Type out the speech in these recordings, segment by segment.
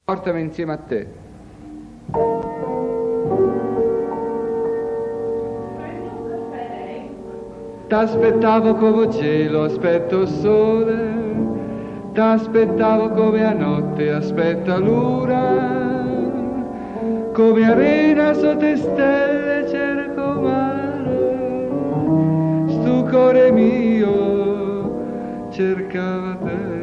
Portami insieme a te. T'aspettavo come cielo, aspetto il sole, t'aspettavo come a notte aspetta l'ura, come arena sotto le stelle cerco mare, stu cuore mio cercava te.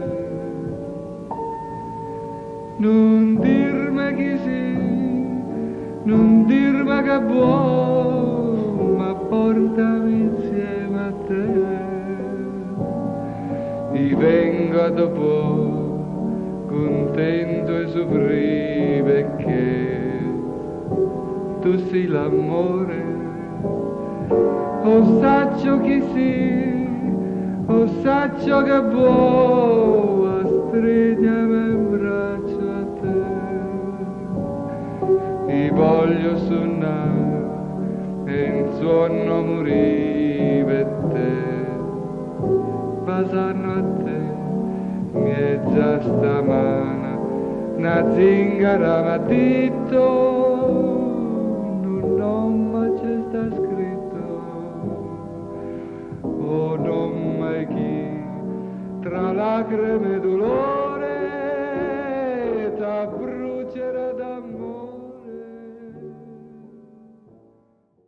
Non dirmi chi sei, non dirmi che buono, ma portami insieme a te. Ti vengo dopo, contento e soffrire perché tu sei l'amore. O saggio chi sei, o saggio che vuoi, stringiami in braccio a te. Ti voglio suonare e in suono morire per te. Passano a te, mezza stamana, una zingara m'ha detto, non mai c'è sta scritto, oh non mai chi, tra lacrime e dolore.